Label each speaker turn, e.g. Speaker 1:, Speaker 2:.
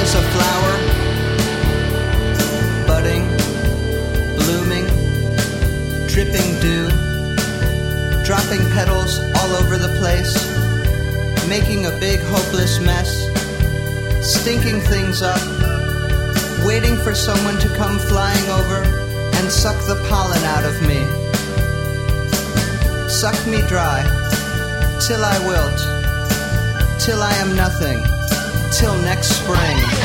Speaker 1: is a flower, budding, blooming, dripping dew, dropping petals all over the place, making a big hopeless mess, stinking things up, waiting for someone to come flying over and suck the pollen out of me. Suck me dry, till I wilt, till I am nothing, till next spring.